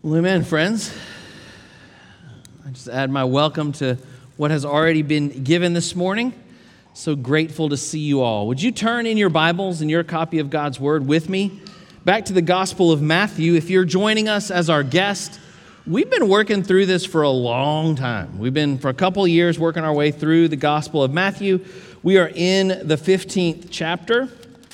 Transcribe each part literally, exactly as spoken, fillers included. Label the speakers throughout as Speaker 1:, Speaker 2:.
Speaker 1: Well, amen, friends. I just add my welcome to what has already been given this morning. So grateful to see you all. Would you turn in your Bibles and your copy of God's Word with me back to the Gospel of Matthew? If you're joining us as our guest, we've been working through this for a long time. We've been, for a couple of years, working our way through the Gospel of Matthew. We are in the fifteenth chapter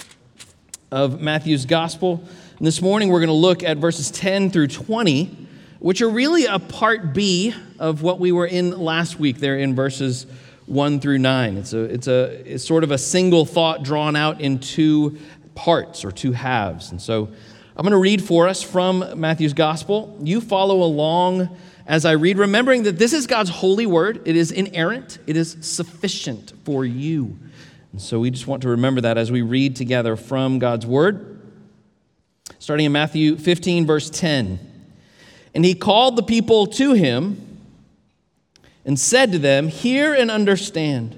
Speaker 1: of Matthew's Gospel. And this morning, we're going to look at verses ten through twenty, which are really a part B of what we were in last week there in verses one through nine. It's a, it's a, it's sort of a single thought drawn out in two parts or two halves. And so I'm going to read for us from Matthew's Gospel. You follow along as I read, remembering that this is God's holy word. It is inerrant. It is sufficient for you. And so we just want to remember that as we read together from God's word. Starting in Matthew fifteen, verse ten. And he called the people to him and said to them, "Hear and understand.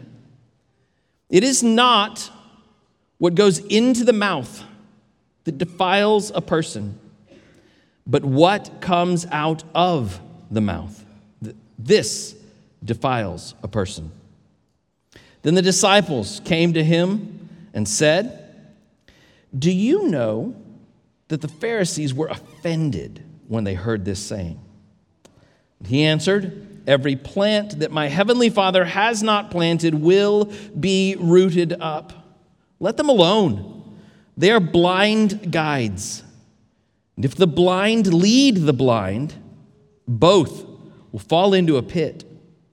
Speaker 1: It is not what goes into the mouth that defiles a person, but what comes out of the mouth. This defiles a person." Then the disciples came to him and said, "Do you know that the Pharisees were offended when they heard this saying?" He answered, "Every plant that my heavenly Father has not planted will be rooted up. Let them alone. They are blind guides. And if the blind lead the blind, both will fall into a pit."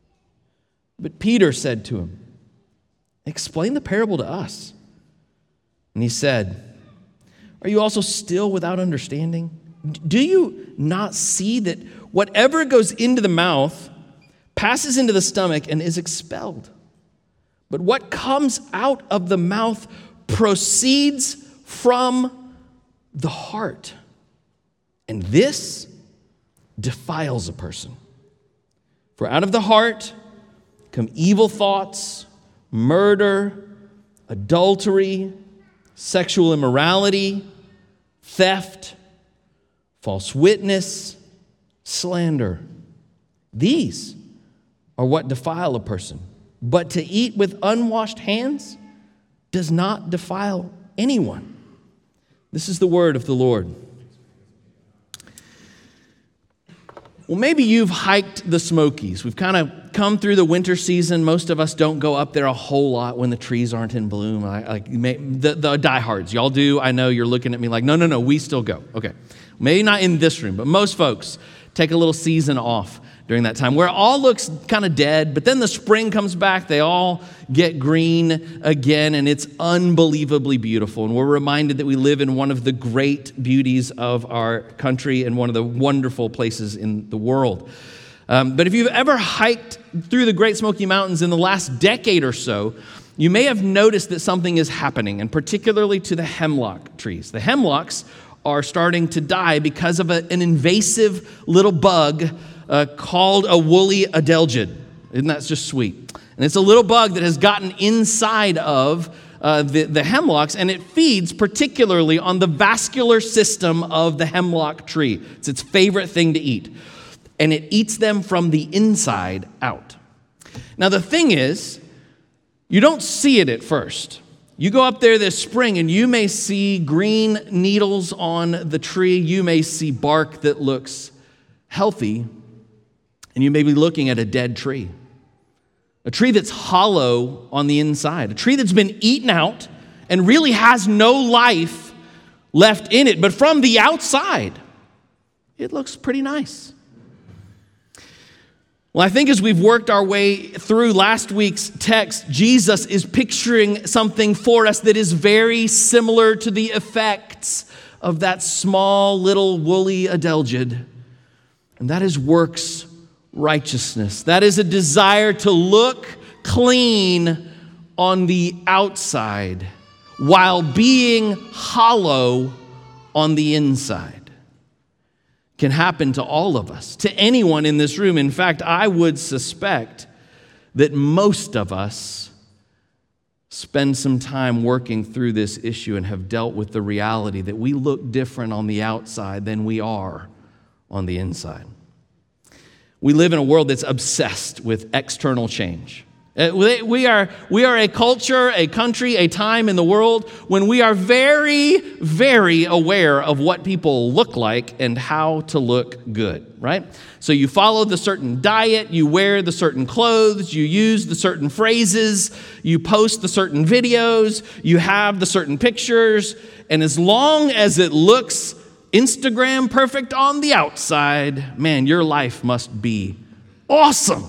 Speaker 1: But Peter said to him, "Explain the parable to us." And he said, "Are you also still without understanding? Do you not see that whatever goes into the mouth passes into the stomach and is expelled? But what comes out of the mouth proceeds from the heart. And this defiles a person. For out of the heart come evil thoughts, murder, adultery, sexual immorality, theft, false witness, slander. These are what defile a person. But to eat with unwashed hands does not defile anyone." This is the word of the Lord. Well, maybe you've hiked the Smokies. We've kind of come through the winter season. Most of us don't go up there a whole lot when the trees aren't in bloom. I, like may, the, the diehards, y'all do. I know you're looking at me like, no, no, no, we still go. Okay, maybe not in this room, but most folks take a little season off during that time where it all looks kind of dead, but then the spring comes back, they all get green again, and it's unbelievably beautiful. And we're reminded that we live in one of the great beauties of our country and one of the wonderful places in the world. Um, but if you've ever hiked through the Great Smoky Mountains in the last decade or so, you may have noticed that something is happening, and particularly to the hemlock trees. The hemlocks are starting to die because of a, an invasive little bug Uh, called a woolly adelgid. Isn't that just sweet? And it's a little bug that has gotten inside of uh, the, the hemlocks, and it feeds particularly on the vascular system of the hemlock tree. It's its favorite thing to eat. And it eats them from the inside out. Now the thing is, you don't see it at first. You go up there this spring and you may see green needles on the tree. You may see bark that looks healthy. And you may be looking at a dead tree, a tree that's hollow on the inside, a tree that's been eaten out and really has no life left in it. But from the outside, it looks pretty nice. Well, I think as we've worked our way through last week's text, Jesus is picturing something for us that is very similar to the effects of that small little woolly adelgid, and that is works righteousness. That is a desire to look clean on the outside while being hollow on the inside. Can happen to all of us, to anyone in this room. In fact, I would suspect that most of us spend some time working through this issue and have dealt with the reality that we look different on the outside than we are on the inside. We live in a world that's obsessed with external change. Uh, We we are, we are a culture, a country, a time in the world when we are very, very aware of what people look like and how to look good, right? So you follow the certain diet, you wear the certain clothes, you use the certain phrases, you post the certain videos, you have the certain pictures, and as long as it looks Instagram perfect on the outside, man, your life must be awesome.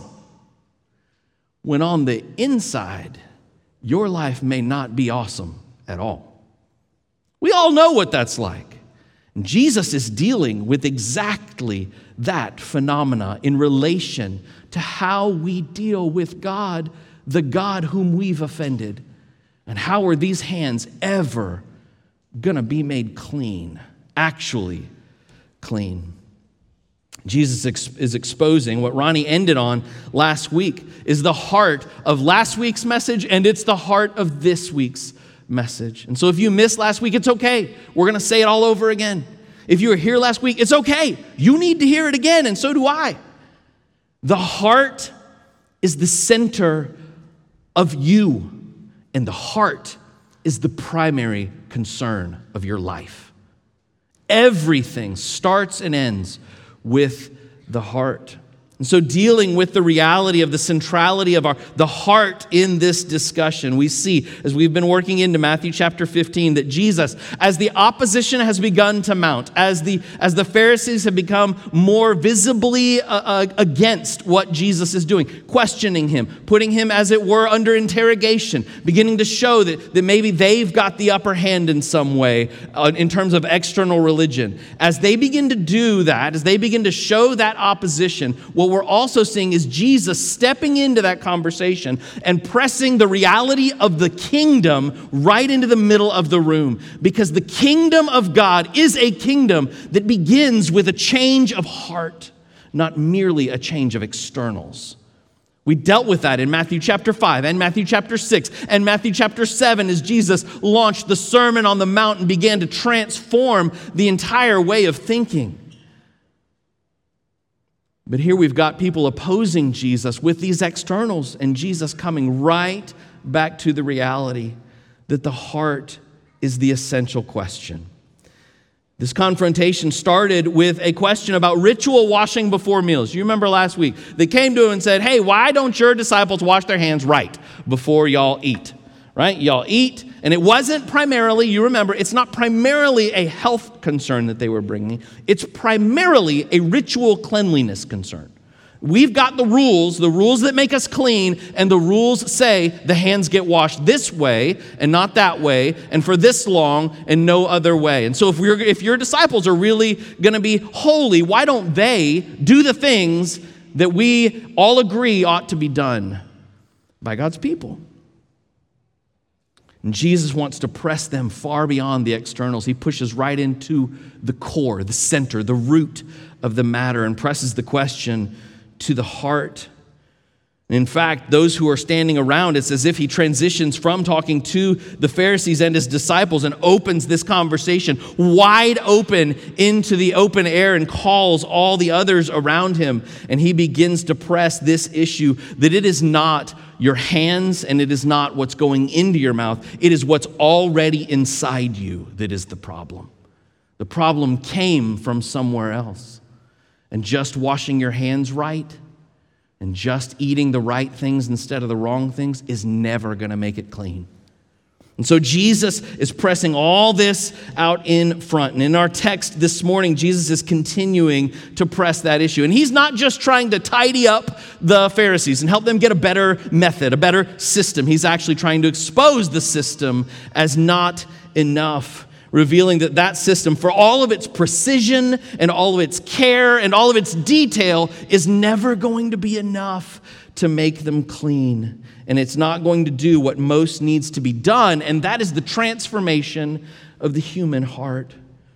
Speaker 1: When on the inside, your life may not be awesome at all. We all know what that's like. And Jesus is dealing with exactly that phenomena in relation to how we deal with God, the God whom we've offended. And how are these hands ever going to be made clean, actually clean? Jesus ex- is exposing what Ronnie ended on last week is the heart of last week's message, and it's the heart of this week's message. And so if you missed last week, it's okay. We're going to say it all over again. If you were here last week, it's okay. You need to hear it again, and so do I. The heart is the center of you, and the heart is the primary concern of your life. Everything starts and ends with the heart. And so dealing with the reality of the centrality of our the heart in this discussion, we see as we've been working into Matthew chapter fifteen that Jesus, as the opposition has begun to mount, as the as the Pharisees have become more visibly uh, uh, against what Jesus is doing, questioning him, putting him as it were under interrogation, beginning to show that, that maybe they've got the upper hand in some way uh, in terms of external religion. As they begin to do that, as they begin to show that opposition, what we're also seeing is Jesus stepping into that conversation and pressing the reality of the kingdom right into the middle of the room. Because the kingdom of God is a kingdom that begins with a change of heart, not merely a change of externals. We dealt with that in Matthew chapter five and Matthew chapter six and Matthew chapter seven as Jesus launched the Sermon on the Mount and began to transform the entire way of thinking. But here we've got people opposing Jesus with these externals, and Jesus coming right back to the reality that the heart is the essential question. This confrontation started with a question about ritual washing before meals. You remember last week, they came to him and said, hey, why don't your disciples wash their hands right before y'all eat? Right? Y'all eat. And it wasn't primarily, you remember, it's not primarily a health concern that they were bringing. It's primarily a ritual cleanliness concern. We've got the rules, the rules that make us clean, and the rules say the hands get washed this way and not that way, and for this long and no other way. And so if we're if your disciples are really going to be holy, why don't they do the things that we all agree ought to be done by God's people? And Jesus wants to press them far beyond the externals. He pushes right into the core, the center, the root of the matter, and presses the question to the heart. In fact, those who are standing around, it's as if he transitions from talking to the Pharisees and his disciples and opens this conversation wide open into the open air and calls all the others around him. And he begins to press this issue that it is not your hands and it is not what's going into your mouth. It is what's already inside you that is the problem. The problem came from somewhere else. And just washing your hands right and just eating the right things instead of the wrong things is never going to make it clean. And so Jesus is pressing all this out in front. And in our text this morning, Jesus is continuing to press that issue. And he's not just trying to tidy up the Pharisees and help them get a better method, a better system. He's actually trying to expose the system as not enough, revealing that that system, for all of its precision and all of its care and all of its detail, is never going to be enough to make them clean. And it's not going to do what most needs to be done, and that is the transformation of the human heart.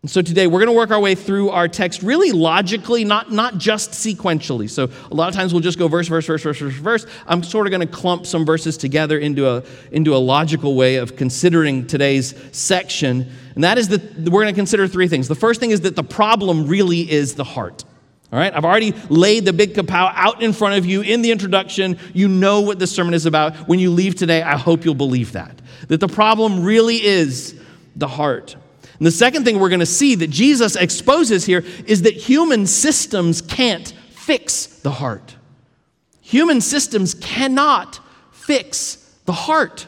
Speaker 1: And so today we're going to work our way through our text really logically, not, not just sequentially. So a lot of times we'll just go verse, verse, verse, verse, verse, verse. I'm sort of going to clump some verses together into a, into a logical way of considering today's section. And that is that we're going to consider three things. The first thing is that the problem really is the heart. All right, I've already laid the big kapow out in front of you in the introduction. You know what this sermon is about. When you leave today, I hope you'll believe that. That the problem really is the heart. And the second thing we're going to see that Jesus exposes here is that human systems can't fix the heart. Human systems cannot fix the heart.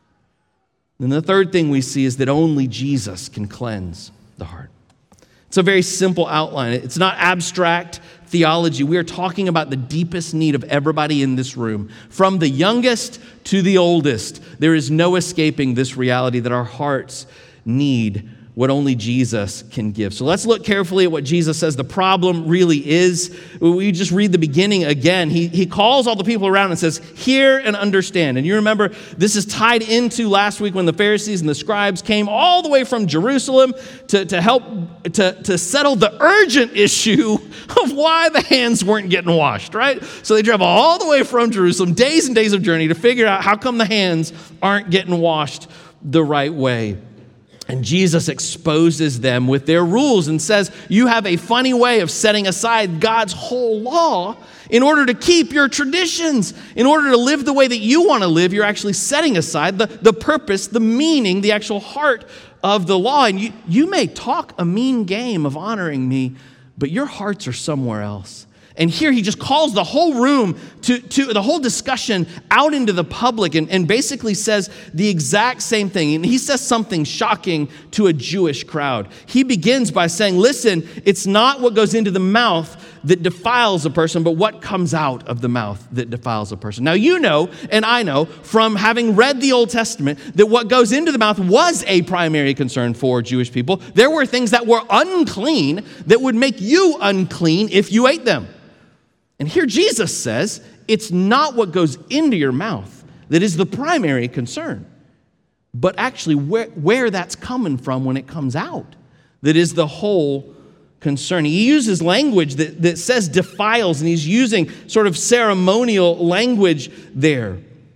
Speaker 1: And the third thing we see is that only Jesus can cleanse the heart. It's a very simple outline. It's not abstract theology. We are talking about the deepest need of everybody in this room. From the youngest to the oldest, there is no escaping this reality that our hearts need what only Jesus can give. So let's look carefully at what Jesus says the problem really is. We just read the beginning again. He, he calls all the people around and says, hear and understand. And you remember, this is tied into last week when the Pharisees and the scribes came all the way from Jerusalem to, to help to, to settle the urgent issue of why the hands weren't getting washed, right? So they travel all the way from Jerusalem, days and days of journey, to figure out how come the hands aren't getting washed the right way. And Jesus exposes them with their rules and says, you have a funny way of setting aside God's whole law in order to keep your traditions. In order to live the way that you want to live, you're actually setting aside the, the purpose, the meaning, the actual heart of the law. And you, you may talk a mean game of honoring me, but your hearts are somewhere else. And here he just calls the whole room to, to the whole discussion out into the public and, and basically says the exact same thing. And he says something shocking to a Jewish crowd. He begins by saying, listen, it's not what goes into the mouth that defiles a person, but what comes out of the mouth that defiles a person. Now, you know, and I know from having read the Old Testament, that what goes into the mouth was a primary concern for Jewish people. There were things that were unclean that would make you unclean if you ate them. And here Jesus says, it's not what goes into your mouth that is the primary concern, but actually where, where that's coming from when it comes out that is the whole concern. He uses language that, that says defiles, and he's using sort of ceremonial language there.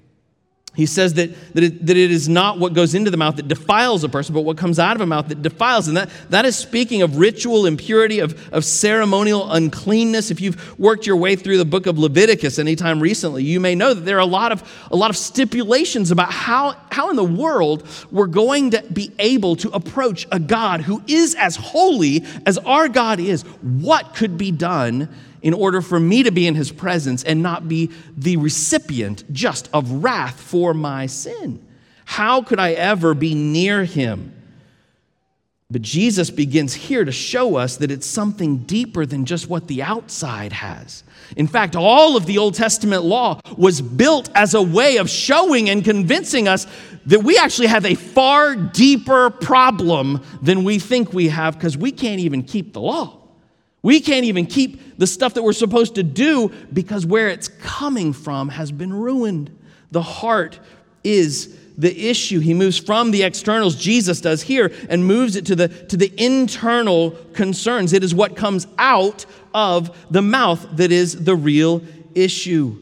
Speaker 1: He says that, that, it, that it is not what goes into the mouth that defiles a person, but what comes out of a mouth that defiles. And that, that is speaking of ritual impurity, of, of ceremonial uncleanness. If you've worked your way through the book of Leviticus anytime recently, you may know that there are a lot of, a lot of stipulations about how, how in the world we're going to be able to approach a God who is as holy as our God is. What could be done in order for me to be in his presence and not be the recipient just of wrath for my sin? How could I ever be near him? But Jesus begins here to show us that it's something deeper than just what the outside has. In fact, all of the Old Testament law was built as a way of showing and convincing us that we actually have a far deeper problem than we think we have, because we can't even keep the law. We can't even keep the stuff that we're supposed to do because where it's coming from has been ruined. The heart is the issue. He moves from the externals, Jesus does here, and moves it to the, to the internal concerns. It is what comes out of the mouth that is the real issue.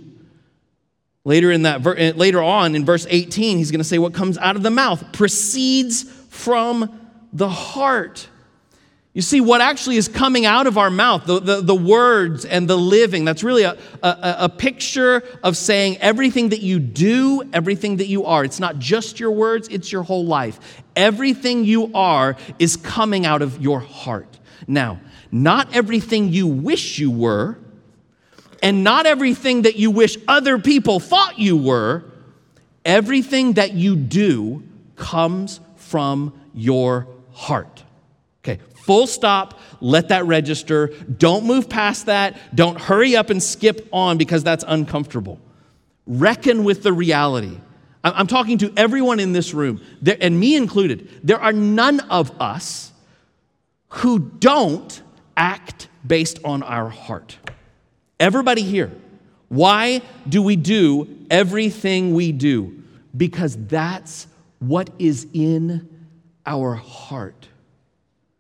Speaker 1: Later in that, later on in verse eighteen, he's going to say what comes out of the mouth proceeds from the heart. You see, what actually is coming out of our mouth, the, the, the words and the living, that's really a, a, a picture of saying everything that you do, everything that you are. It's not just your words, it's your whole life. Everything you are is coming out of your heart. Now, not everything you wish you were, and not everything that you wish other people thought you were, everything that you do comes from your heart. Okay. Full stop, let that register. Don't move past that. Don't hurry up and skip on because that's uncomfortable. Reckon with the reality. I'm talking to everyone in this room, and me included. There are none of us who don't act based on our heart. Everybody here. Why do we do everything we do? Because that's what is in our heart.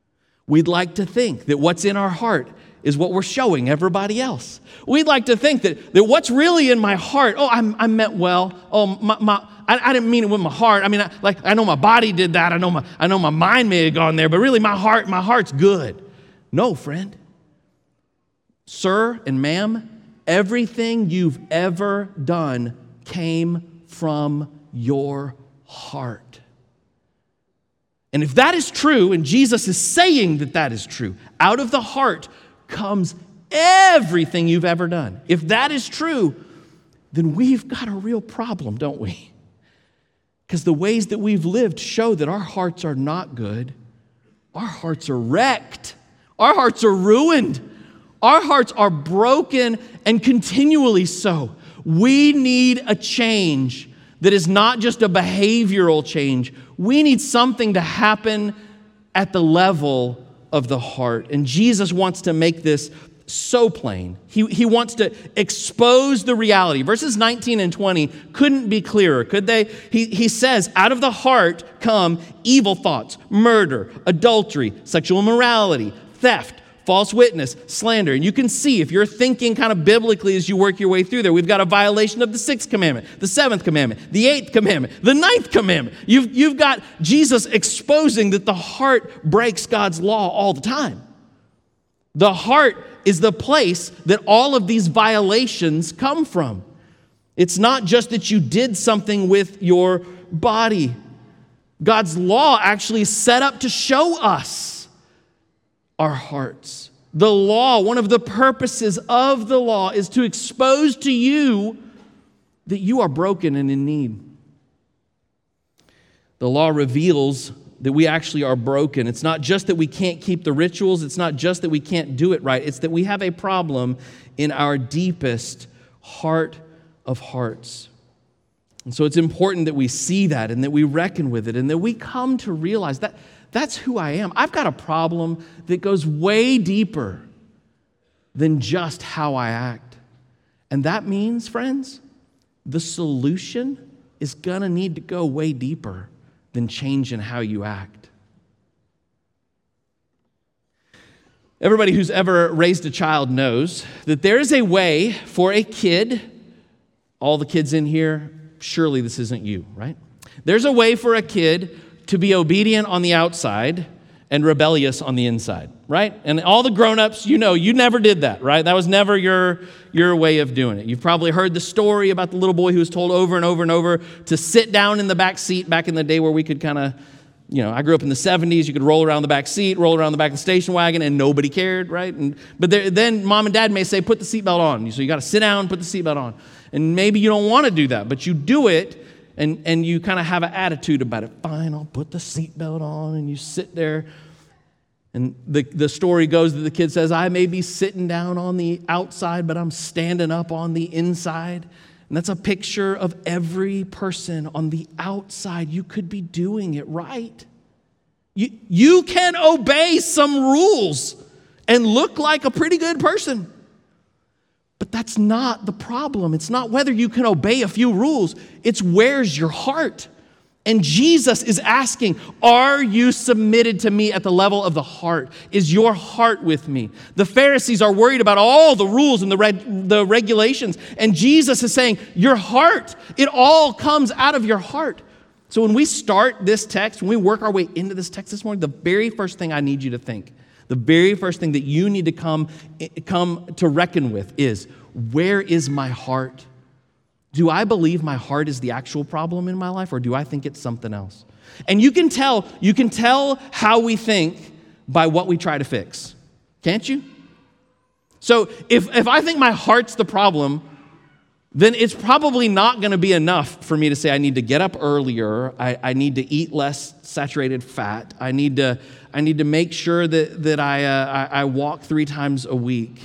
Speaker 1: We'd like to think that what's in our heart is what we're showing everybody else. We'd like to think that, that what's really in my heart, oh, I'm, I meant well. Oh, my, my, I, I didn't mean it with my heart. I mean, I, like I know my body did that. I know my, I know my mind may have gone there, but really my heart, my heart's good. No, friend. Sir and ma'am, everything you've ever done came from your heart. And if that is true, and Jesus is saying that that is true, out of the heart comes everything you've ever done. If that is true, then we've got a real problem, don't we? Because the ways that we've lived show that our hearts are not good. Our hearts are wrecked. Our hearts are ruined. Our hearts are broken and continually so. We need a change that is not just a behavioral change. We need something to happen at the level of the heart. And Jesus wants to make this so plain. He, he wants to expose the reality. Verses nineteen and twenty couldn't be clearer, could they? He, he says, out of the heart come evil thoughts, murder, adultery, sexual immorality, theft, false witness, slander. And you can see if you're thinking kind of biblically as you work your way through there, we've got a violation of the sixth commandment, the seventh commandment, the eighth commandment, the ninth commandment. You've, you've got Jesus exposing that the heart breaks God's law all the time. The heart is the place that all of these violations come from. It's not just that you did something with your body. God's law actually is set up to show us our hearts. The law, one of the purposes of the law is to expose to you that you are broken and in need. The law reveals that we actually are broken. It's not just that we can't keep the rituals. It's not just that we can't do it right. It's that we have a problem in our deepest heart of hearts. And so it's important that we see that and that we reckon with it and that we come to realize that that's who I am. I've got a problem that goes way deeper than just how I act. And that means, friends, the solution is going to need to go way deeper than changing how you act. Everybody who's ever raised a child knows that there is a way for a kid, all the kids in here, surely this isn't you, right? There's a way for a kid to be obedient on the outside and rebellious on the inside, right? And all the grown-ups, you know, you never did that, right? That was never your, your way of doing it. You've probably heard the story about the little boy who was told over and over and over to sit down in the back seat back in the day where we could kind of, you know, I grew up in the seventies, you could roll around the back seat, roll around the back of the station wagon, and nobody cared, right? And But there, then mom and dad may say, put the seatbelt on. So you got to sit down, put the seatbelt on. And maybe you don't want to do that, but you do it, and, and you kind of have an attitude about it. Fine, I'll put the seatbelt on, and you sit there. And the, the story goes that the kid says, I may be sitting down on the outside, but I'm standing up on the inside. And that's a picture of every person on the outside. You could be doing it right. You, you can obey some rules and look like a pretty good person. But that's not the problem. It's not whether you can obey a few rules. It's where's your heart. And Jesus is asking, are you submitted to me at the level of the heart? Is your heart with me? The Pharisees are worried about all the rules and the, reg- the regulations. And Jesus is saying, your heart, it all comes out of your heart. So when we start this text, when we work our way into this text this morning, the very first thing I need you to think, the very first thing that you need to come, come to reckon with is, where is my heart? Do I believe my heart is the actual problem in my life, or do I think it's something else? And you can tell, you can tell how we think by what we try to fix. Can't you? So if, if I think my heart's the problem, then it's probably not going to be enough for me to say I need to get up earlier, I, I need to eat less saturated fat, I need to, I need to make sure that, that I, uh, I, I walk three times a week.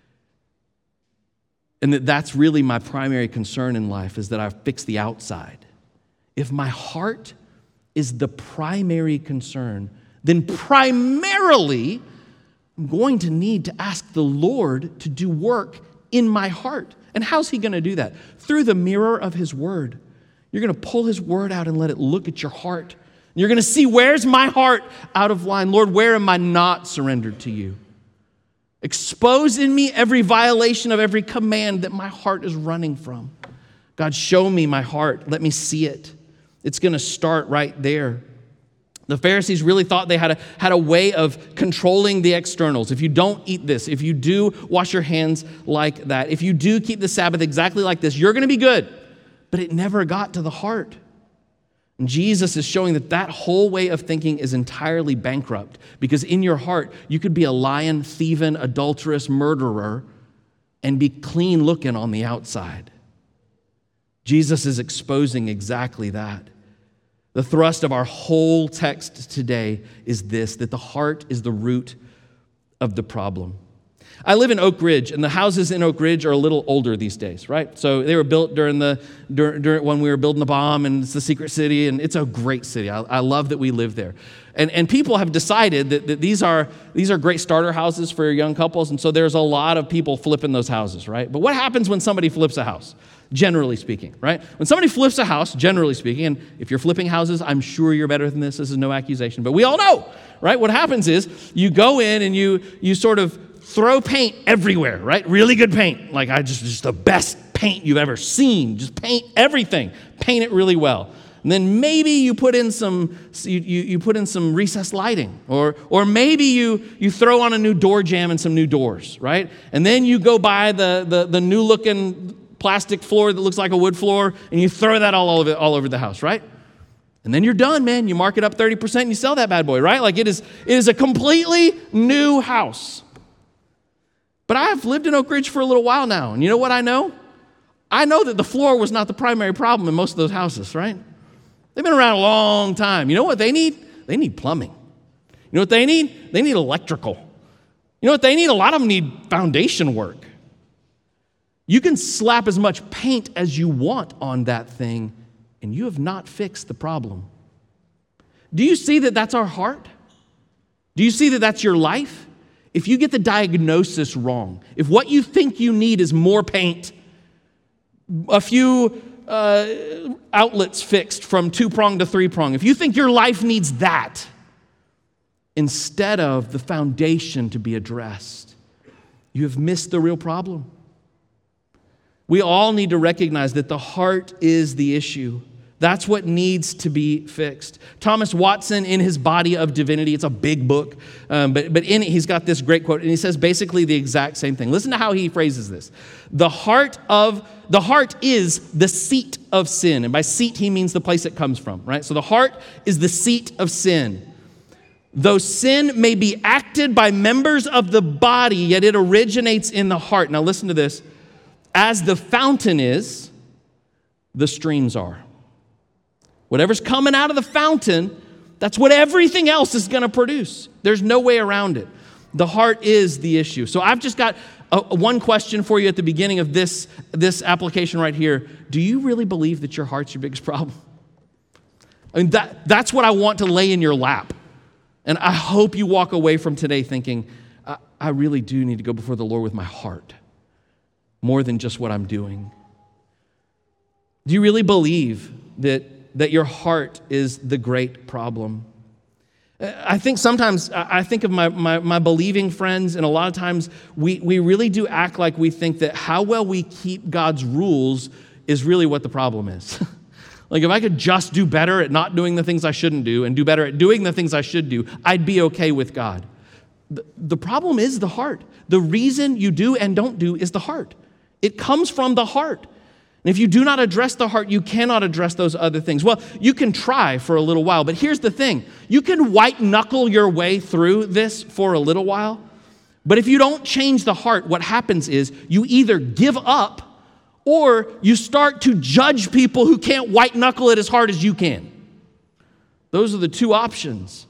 Speaker 1: And that that's really my primary concern in life, is that I fix the outside. If my heart is the primary concern, then primarily I'm going to need to ask the Lord to do work in my heart. And how's he going to do that? Through the mirror of his word. You're going to pull his word out and let it look at your heart. You're going to see, where's my heart out of line? Lord, where am I not surrendered to you? Expose in me every violation of every command that my heart is running from. God, show me my heart. Let me see it. It's going to start right there. The Pharisees really thought they had a, had a way of controlling the externals. If you don't eat this, if you do wash your hands like that, if you do keep the Sabbath exactly like this, you're going to be good. But it never got to the heart. And Jesus is showing that that whole way of thinking is entirely bankrupt, because in your heart, you could be a lying, thieving, adulterous murderer and be clean looking on the outside. Jesus is exposing exactly that. The thrust of our whole text today is this, that the heart is the root of the problem. I live in Oak Ridge, and the houses in Oak Ridge are a little older these days, right? So they were built during the during, during when we were building the bomb, and it's the secret city, and it's a great city. I, I love that we live there. And and people have decided that, that these are these are great starter houses for young couples, and so there's a lot of people flipping those houses, right? But what happens when somebody flips a house? Generally speaking, right? When somebody flips a house, generally speaking, and if you're flipping houses, I'm sure you're better than this. This is no accusation, but we all know, right? What happens is you go in and you you sort of throw paint everywhere, right? Really good paint. Like I just, just the best paint you've ever seen. Just paint everything. Paint it really well. And then maybe you put in some you, you, you put in some recessed lighting, or or maybe you you throw on a new door jamb and some new doors, right? And then you go buy the the, the new looking plastic floor that looks like a wood floor, and you throw that all over all over the house, right? And then you're done, man. You mark it up thirty percent and you sell that bad boy, right? Like it is it is a completely new house. But I have lived in Oak Ridge for a little while now, and you know what I know? I know that the floor was not the primary problem in most of those houses, right? They've been around a long time. You know what they need? They need plumbing. You know what they need? They need electrical. You know what they need? A lot of them need foundation work. You can slap as much paint as you want on that thing, and you have not fixed the problem. Do you see that that's our heart? Do you see that that's your life? If you get the diagnosis wrong, if what you think you need is more paint, a few uh, outlets fixed from two-prong to three-prong, if you think your life needs that instead of the foundation to be addressed, you have missed the real problem. We all need to recognize that the heart is the issue. That's what needs to be fixed. Thomas Watson, in his Body of Divinity, it's a big book, um, but, but in it, he's got this great quote, and he says basically the exact same thing. Listen to how he phrases this. The heart of the heart is the seat of sin. And by seat, he means the place it comes from, right? So the heart is the seat of sin. Though sin may be acted by members of the body, yet it originates in the heart. Now listen to this. As the fountain is, the streams are. Whatever's coming out of the fountain, that's what everything else is going to produce. There's no way around it. The heart is the issue. So I've just got a, a one question for you at the beginning of this, this application right here. Do you really believe that your heart's your biggest problem? I mean, that, that's what I want to lay in your lap. And I hope you walk away from today thinking, I, I really do need to go before the Lord with my heart, more than just what I'm doing. Do you really believe that that your heart is the great problem? I think sometimes, I think of my, my, my believing friends, and a lot of times we, we really do act like we think that how well we keep God's rules is really what the problem is. Like if I could just do better at not doing the things I shouldn't do and do better at doing the things I should do, I'd be okay with God. The, the problem is the heart. The reason you do and don't do is the heart. It comes from the heart. And if you do not address the heart, you cannot address those other things. Well, you can try for a little while, but here's the thing. You can white knuckle your way through this for a little while, but if you don't change the heart, what happens is you either give up or you start to judge people who can't white knuckle it as hard as you can. Those are the two options.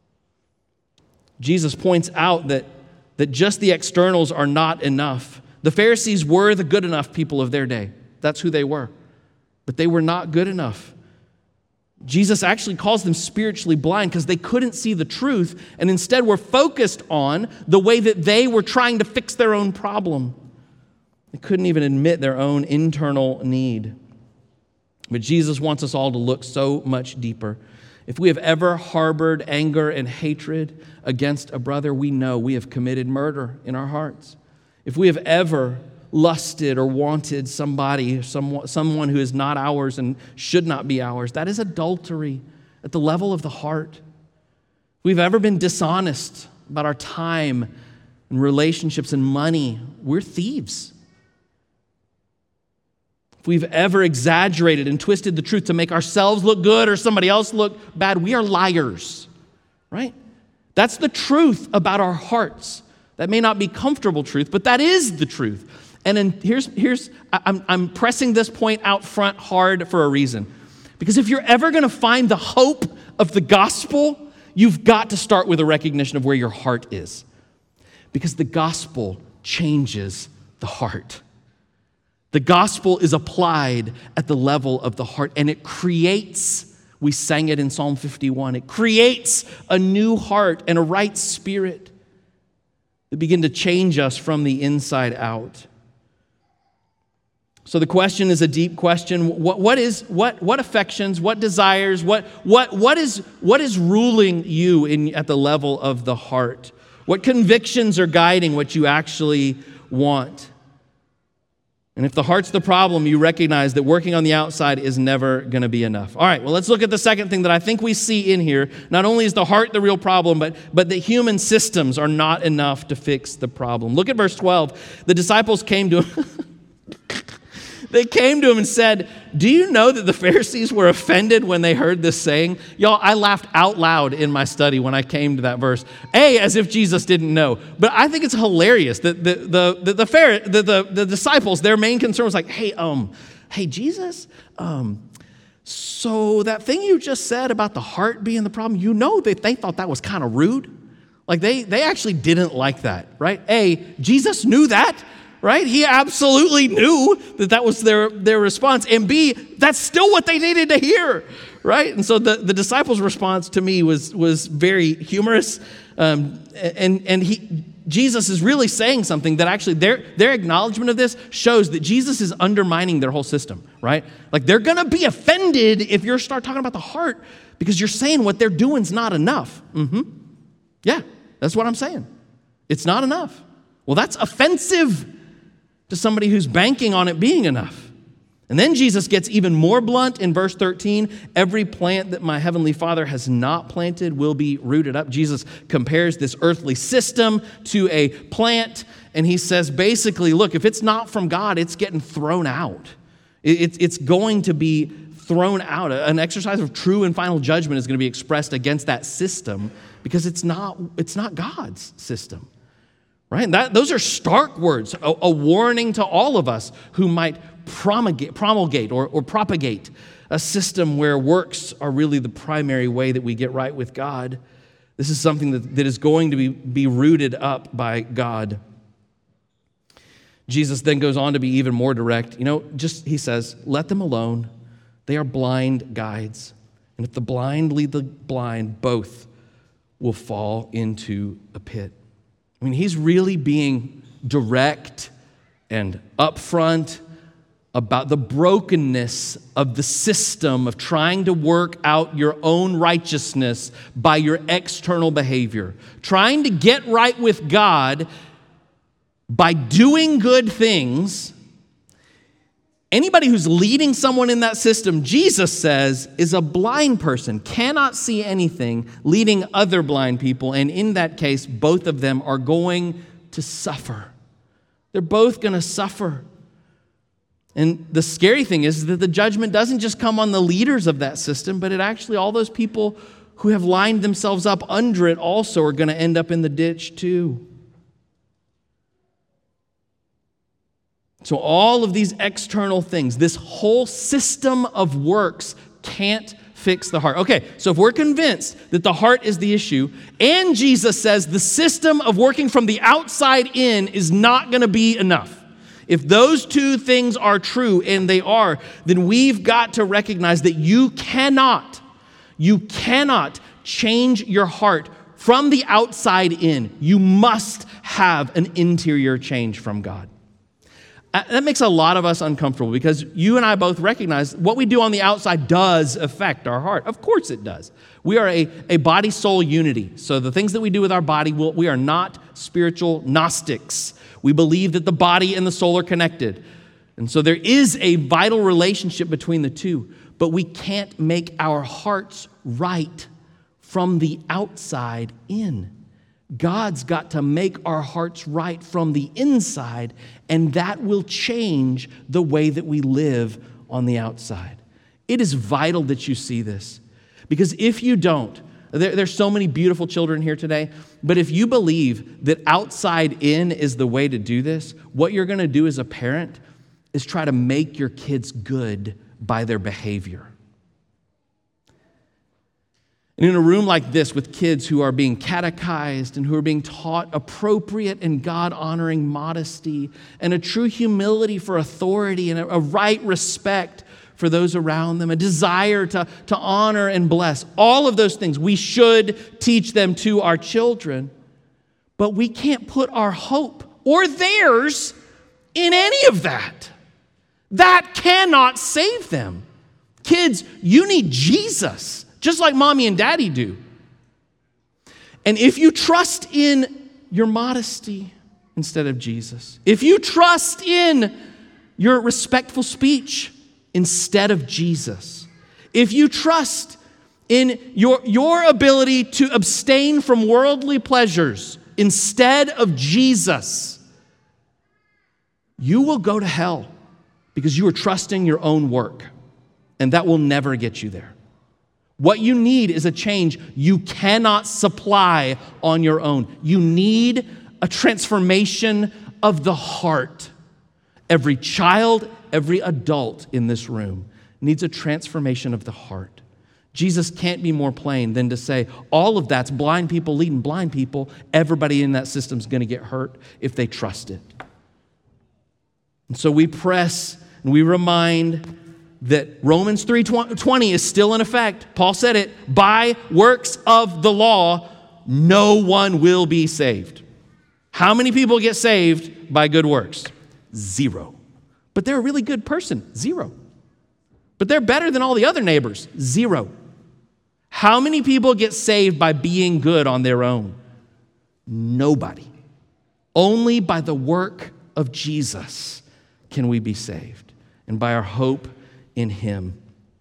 Speaker 1: Jesus points out that, that just the externals are not enough. The Pharisees were the good enough people of their day. That's who they were. But they were not good enough. Jesus actually calls them spiritually blind because they couldn't see the truth and instead were focused on the way that they were trying to fix their own problem. They couldn't even admit their own internal need. But Jesus wants us all to look so much deeper. If we have ever harbored anger and hatred against a brother, we know we have committed murder in our hearts. If we have ever lusted or wanted somebody, someone, someone who is not ours and should not be ours, that is adultery at the level of the heart. If we've ever been dishonest about our time and relationships and money, we're thieves. If we've ever exaggerated and twisted the truth to make ourselves look good or somebody else look bad, we are liars, right? That's the truth about our hearts. That may not be comfortable truth, but that is the truth. And then here's, here's I'm, I'm pressing this point out front hard for a reason. Because if you're ever going to find the hope of the gospel, you've got to start with a recognition of where your heart is. Because the gospel changes the heart. The gospel is applied at the level of the heart, and it creates, we sang it in Psalm fifty-one, it creates a new heart and a right spirit that begin to change us from the inside out. So the question is a deep question. What, what is what what affections, what desires, what what what is what is ruling you in at the level of the heart? What convictions are guiding what you actually want? And if the heart's the problem, you recognize that working on the outside is never going to be enough. All right, well, let's look at the second thing that I think we see in here. Not only is the heart the real problem, but, but the human systems are not enough to fix the problem. Look at verse twelve. The disciples came to him. They came to him and said, do you know that the Pharisees were offended when they heard this saying? Y'all, I laughed out loud in my study when I came to that verse. A, as if Jesus didn't know. But I think it's hilarious that the the the the, Pharaoh, the, the, the disciples, their main concern was like, hey, um, hey, Jesus, um, so that thing you just said about the heart being the problem, you know that they thought that was kind of rude. Like they they actually didn't like that, right? A, Jesus knew that. Right? He absolutely knew that that was their, their response. And B, that's still what they needed to hear. Right? And so the, the disciples' response to me was, was very humorous. Um, and and he, Jesus is really saying something that actually their, their acknowledgement of this shows that Jesus is undermining their whole system. Right? Like they're going to be offended if you start talking about the heart because you're saying what they're doing is not enough. Mm-hmm. Yeah, that's what I'm saying. It's not enough. Well, that's offensive to somebody who's banking on it being enough. And then Jesus gets even more blunt in verse thirteen. Every plant that my heavenly Father has not planted will be rooted up. Jesus compares this earthly system to a plant, and he says basically, look, if it's not from God, it's getting thrown out. It's going to be thrown out. An exercise of true and final judgment is going to be expressed against that system because it's not, it's not God's system. Right? That, those are stark words, a, a warning to all of us who might promulgate, promulgate or, or propagate a system where works are really the primary way that we get right with God. This is something that, that is going to be, be rooted up by God. Jesus then goes on to be even more direct. You know, just he says, let them alone. They are blind guides. And if the blind lead the blind, both will fall into a pit. I mean, he's really being direct and upfront about the brokenness of the system of trying to work out your own righteousness by your external behavior. Trying to get right with God by doing good things. Anybody who's leading someone in that system, Jesus says, is a blind person, cannot see anything, leading other blind people. And in that case, both of them are going to suffer. They're both going to suffer. And the scary thing is that the judgment doesn't just come on the leaders of that system, but it actually, all those people who have lined themselves up under it also are going to end up in the ditch too. So all of these external things, this whole system of works can't fix the heart. Okay, so if we're convinced that the heart is the issue, and Jesus says the system of working from the outside in is not going to be enough. If those two things are true, and they are, then we've got to recognize that you cannot, you cannot change your heart from the outside in. You must have an interior change from God. That makes a lot of us uncomfortable because you and I both recognize what we do on the outside does affect our heart. Of course it does. We are a, a body-soul unity. So the things that we do with our body, we'll, we are not spiritual Gnostics. We believe that the body and the soul are connected. And so there is a vital relationship between the two, but we can't make our hearts right from the outside in. God's got to make our hearts right from the inside, and that will change the way that we live on the outside. It is vital that you see this, because if you don't, there, there's so many beautiful children here today, but if you believe that outside in is the way to do this, what you're going to do as a parent is try to make your kids good by their behavior. And in a room like this with kids who are being catechized and who are being taught appropriate and God-honoring modesty and a true humility for authority and a, a right respect for those around them, a desire to, to honor and bless, all of those things we should teach them to our children, but we can't put our hope or theirs in any of that. That cannot save them. Kids, you need Jesus. Just like mommy and daddy do. And if you trust in your modesty instead of Jesus, if you trust in your respectful speech instead of Jesus, if you trust in your, your ability to abstain from worldly pleasures instead of Jesus, you will go to hell because you are trusting your own work, and that will never get you there. What you need is a change you cannot supply on your own. You need a transformation of the heart. Every child, every adult in this room needs a transformation of the heart. Jesus can't be more plain than to say, all of that's blind people leading blind people. Everybody in that system is going to get hurt if they trust it. And so we press and we remind that Romans three twenty is still in effect. Paul said it, by works of the law, no one will be saved. How many people get saved by good works? Zero. But they're a really good person. Zero. But they're better than all the other neighbors. Zero. How many people get saved by being good on their own? Nobody. Only by the work of Jesus can we be saved, and by our hope in Him.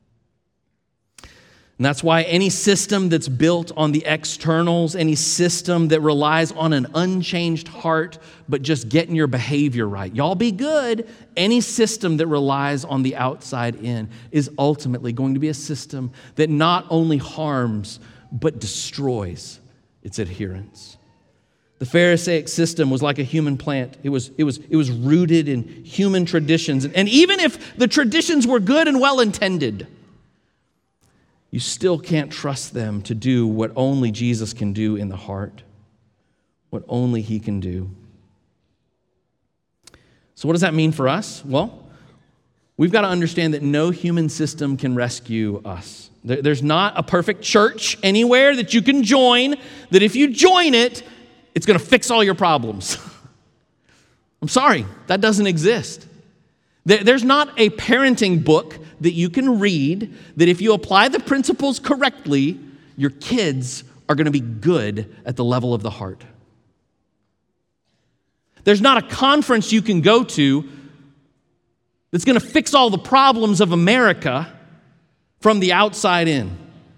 Speaker 1: And that's why any system that's built on the externals, any system that relies on an unchanged heart, but just getting your behavior right, y'all be good, any system that relies on the outside in is ultimately going to be a system that not only harms, but destroys its adherents. The Pharisaic system was like a human plant. It was, it was, it was rooted in human traditions. And even if the traditions were good and well-intended, you still can't trust them to do what only Jesus can do in the heart, what only He can do. So what does that mean for us? Well, we've got to understand that no human system can rescue us. There's not a perfect church anywhere that you can join, that if you join it, it's going to fix all your problems. I'm sorry, that doesn't exist. There's not a parenting book that you can read that if you apply the principles correctly, your kids are going to be good at the level of the heart. There's not a conference you can go to that's going to fix all the problems of America from the outside in.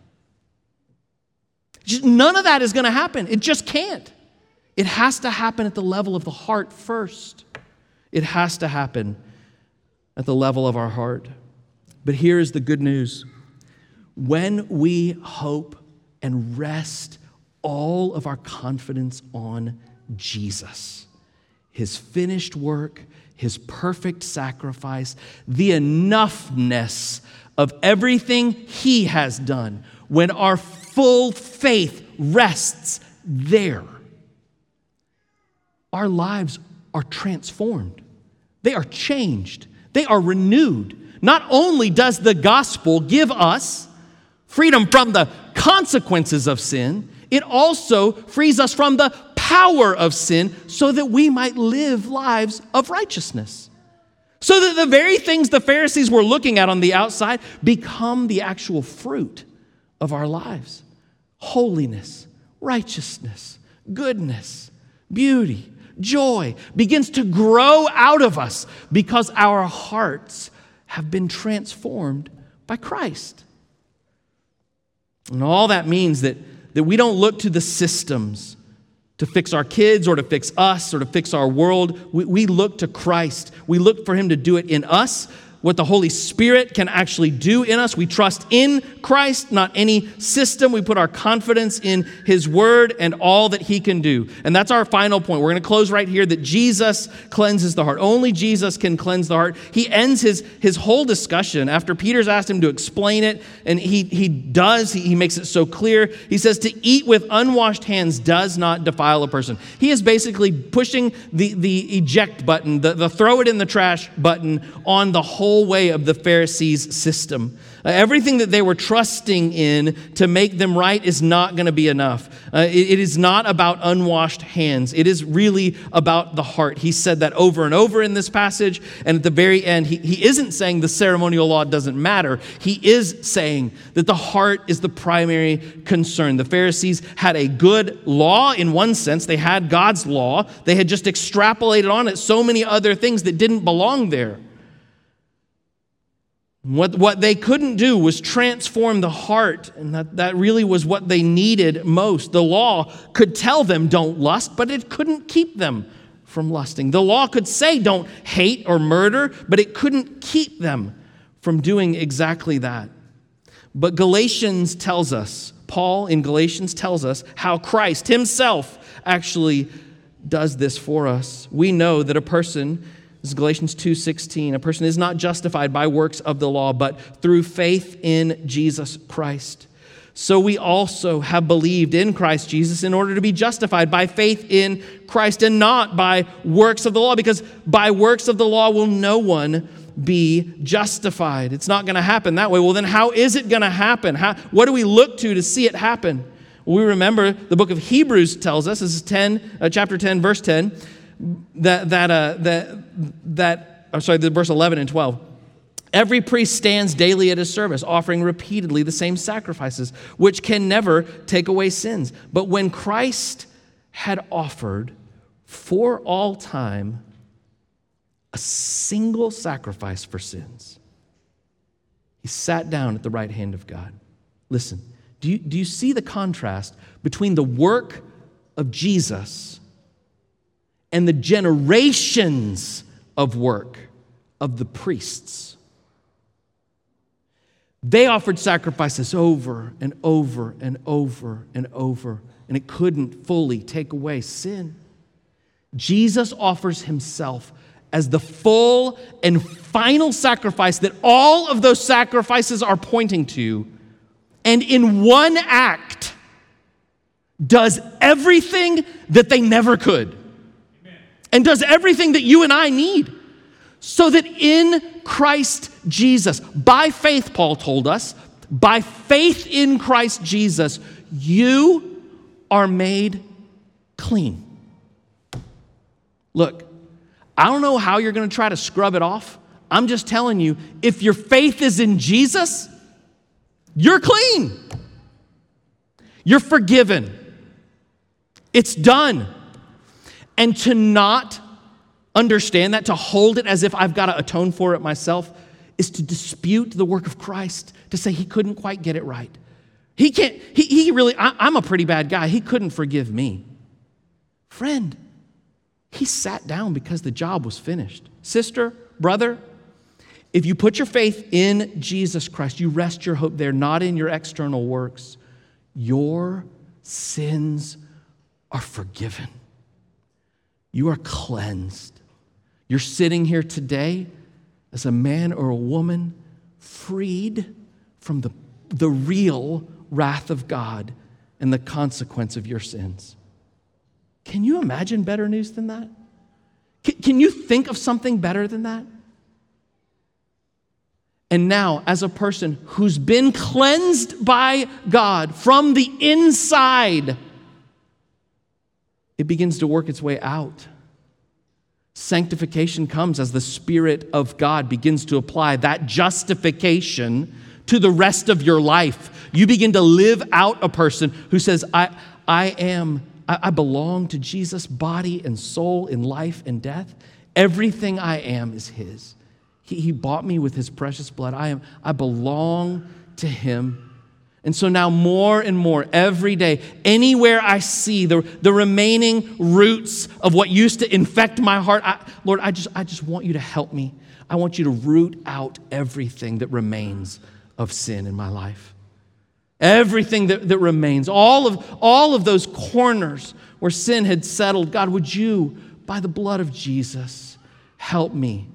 Speaker 1: Just, none of that is going to happen. It just can't. It has to happen at the level of the heart first. It has to happen at the level of our heart. But here is the good news. When we hope and rest all of our confidence on Jesus, His finished work, His perfect sacrifice, the enoughness of everything He has done, when our full faith rests there, our lives are transformed. They are changed. They are renewed. Not only does the gospel give us freedom from the consequences of sin, it also frees us from the power of sin so that we might live lives of righteousness. So that the very things the Pharisees were looking at on the outside become the actual fruit of our lives. Holiness, righteousness, goodness, beauty, joy begins to grow out of us because our hearts have been transformed by Christ. And all that means that, that we don't look to the systems to fix our kids or to fix us or to fix our world. We, we look to Christ. We look for him to do it in us, what the Holy Spirit can actually do in us. We trust in Christ, not any system. We put our confidence in his word and all that he can do. And that's our final point. We're going to close right here that Jesus cleanses the heart. Only Jesus can cleanse the heart. He ends his, his whole discussion after Peter's asked him to explain it, and he, he does. He, he makes it so clear. He says to eat with unwashed hands does not defile a person. He is basically pushing the, the eject button, the, the throw it in the trash button on the whole way of the Pharisees' system. Uh, everything that they were trusting in to make them right is not going to be enough. Uh, it, it is not about unwashed hands. It is really about the heart. He said that over and over in this passage, and at the very end, he, he isn't saying the ceremonial law doesn't matter. He is saying that the heart is the primary concern. The Pharisees had a good law in one sense. They had God's law. They had just extrapolated on it so many other things that didn't belong there. What, what they couldn't do was transform the heart, and that, that really was what they needed most. The law could tell them don't lust, but it couldn't keep them from lusting. The law could say don't hate or murder, but it couldn't keep them from doing exactly that. But Galatians tells us, Paul in Galatians tells us how Christ himself actually does this for us. We know that a person, this is Galatians two sixteen. A person is not justified by works of the law, but through faith in Jesus Christ. So we also have believed in Christ Jesus in order to be justified by faith in Christ and not by works of the law, because by works of the law will no one be justified. It's not going to happen that way. Well, then how is it going to happen? How, what do we look to to see it happen? Well, we remember the book of Hebrews tells us, this is ten, uh, chapter ten, verse ten, That that uh, that that I'm sorry, the verse eleven and twelve. Every priest stands daily at his service, offering repeatedly the same sacrifices, which can never take away sins. But when Christ had offered for all time a single sacrifice for sins, he sat down at the right hand of God. Listen, do you, do you see the contrast between the work of Jesus and the generations of work of the priests? They offered sacrifices over and over and over and over, and it couldn't fully take away sin. Jesus offers himself as the full and final sacrifice that all of those sacrifices are pointing to, and in one act does everything that they never could. And does everything that you and I need, so that in Christ Jesus, by faith, Paul told us, by faith in Christ Jesus, you are made clean. Look, I don't know how you're going to try to scrub it off. I'm just telling you, if your faith is in Jesus, you're clean. You're forgiven. It's done. And to not understand that, to hold it as if I've got to atone for it myself, is to dispute the work of Christ, to say he couldn't quite get it right. He can't, he, he really, I, I'm a pretty bad guy. He couldn't forgive me. Friend, he sat down because the job was finished. Sister, brother, if you put your faith in Jesus Christ, you rest your hope there, not in your external works, your sins are forgiven. You are cleansed. You're sitting here today as a man or a woman freed from the, the real wrath of God and the consequence of your sins. Can you imagine better news than that? Can, can you think of something better than that? And now, as a person who's been cleansed by God from the inside, it begins to work its way out. Sanctification comes as the Spirit of God begins to apply that justification to the rest of your life. You begin to live out a person who says, I, I am, I, I belong to Jesus, body and soul in life and death. Everything I am is his. He, he bought me with his precious blood. I am, I belong to him. And so now more and more every day, anywhere I see the, the remaining roots of what used to infect my heart, I, Lord, I just, I just want you to help me. I want you to root out everything that remains of sin in my life. Everything that, that remains, all of, all of those corners where sin had settled. God, would you, by the blood of Jesus, help me.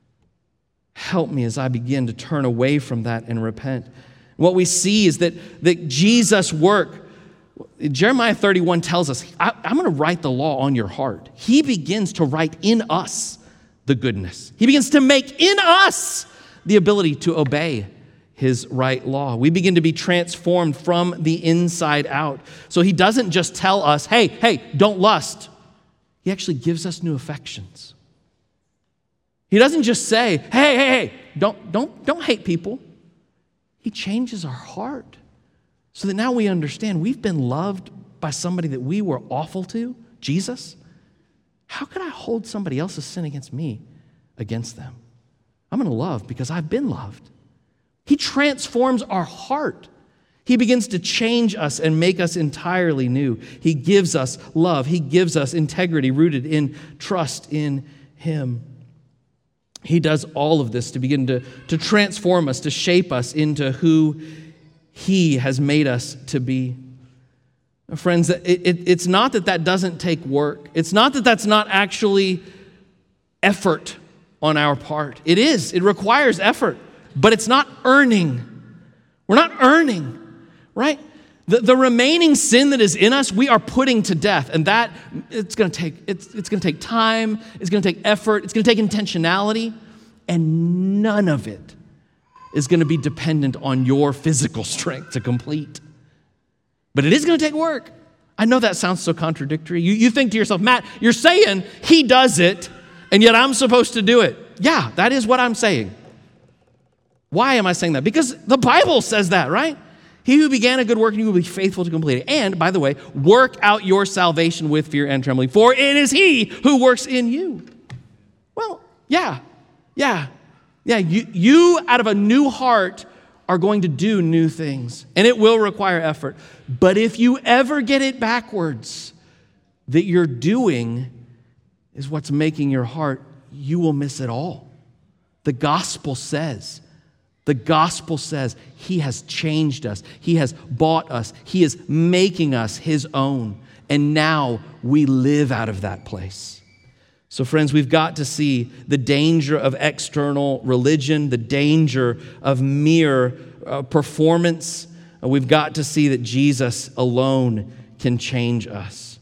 Speaker 1: Help me as I begin to turn away from that and repent. What we see is that, that Jesus' work, Jeremiah thirty-one tells us, I, I'm going to write the law on your heart. He begins to write in us the goodness. He begins to make in us the ability to obey his right law. We begin to be transformed from the inside out. So he doesn't just tell us, hey, hey, don't lust. He actually gives us new affections. He doesn't just say, hey, hey, hey, don't, don't, don't hate people. He changes our heart so that now we understand we've been loved by somebody that we were awful to, Jesus. How could I hold somebody else's sin against me against them? I'm going to love because I've been loved. He transforms our heart. He begins to change us and make us entirely new. He gives us love. He gives us integrity rooted in trust in him. He does all of this to begin to, to transform us, to shape us into who he has made us to be. Friends, it, it, it's not that that doesn't take work. It's not that that's not actually effort on our part. It is. It requires effort, but it's not earning. We're not earning, right? The, the remaining sin that is in us, we are putting to death, and that it's going to take it's, it's going to take time, it's going to take effort, it's going to take intentionality, and none of it is going to be dependent on your physical strength to complete. But it is going to take work. I know that sounds so contradictory. You, you think to yourself, Matt, you're saying he does it, and yet I'm supposed to do it. Yeah, that is what I'm saying. Why am I saying that? Because the Bible says that, right? He who began a good work, and you will be faithful to complete it. And, by the way, work out your salvation with fear and trembling, for it is he who works in you. Well, yeah, yeah, yeah. You, you out of a new heart are going to do new things, and it will require effort. But if you ever get it backwards, that you're doing is what's making your heart, you will miss it all. The gospel says, The gospel says he has changed us. He has bought us. He is making us his own. And now we live out of that place. So friends, we've got to see the danger of external religion, the danger of mere uh, performance. Uh, we've got to see that Jesus alone can change us.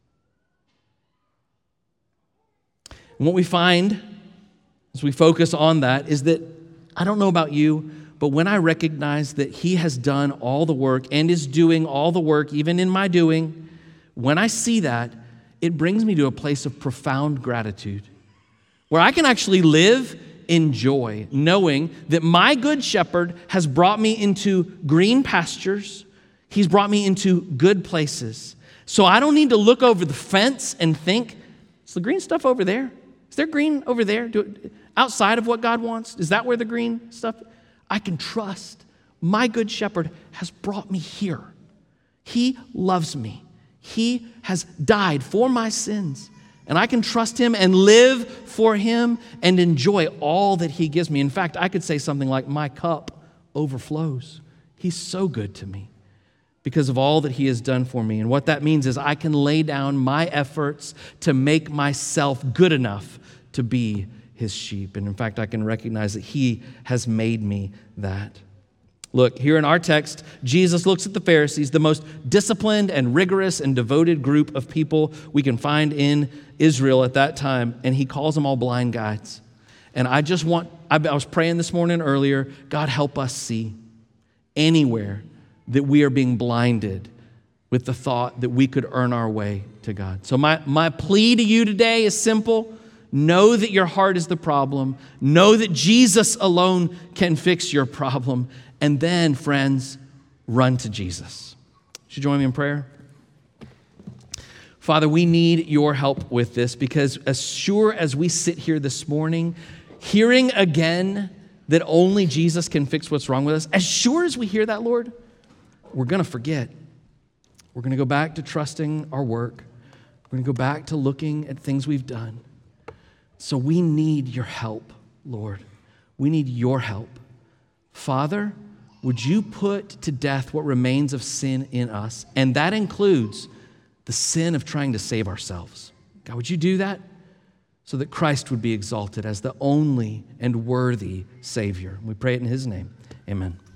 Speaker 1: And what we find as we focus on that is that I don't know about you, but when I recognize that he has done all the work and is doing all the work, even in my doing, when I see that, it brings me to a place of profound gratitude, where I can actually live in joy, knowing that my good shepherd has brought me into green pastures. He's brought me into good places. So I don't need to look over the fence and think, is the green stuff over there? Is there green over there? Do it, outside of what God wants? Is that where the green stuff? I can trust my good shepherd has brought me here. He loves me. He has died for my sins. And I can trust him and live for him and enjoy all that he gives me. In fact, I could say something like, my cup overflows. He's so good to me because of all that he has done for me. And what that means is I can lay down my efforts to make myself good enough to be his sheep. And in fact, I can recognize that he has made me that. Look, here in our text, Jesus looks at the Pharisees, the most disciplined and rigorous and devoted group of people we can find in Israel at that time, and he calls them all blind guides. And I just want, I was praying this morning earlier, God help us see anywhere that we are being blinded with the thought that we could earn our way to God. So my, my plea to you today is simple. Know that your heart is the problem. Know that Jesus alone can fix your problem. And then, friends, run to Jesus. Would you join me in prayer? Father, we need your help with this, because as sure as we sit here this morning, hearing again that only Jesus can fix what's wrong with us, as sure as we hear that, Lord, we're going to forget. We're going to go back to trusting our work. We're going to go back to looking at things we've done. So we need your help, Lord. We need your help. Father, would you put to death what remains of sin in us? And that includes the sin of trying to save ourselves. God, would you do that so that Christ would be exalted as the only and worthy Savior? We pray it in his name. Amen.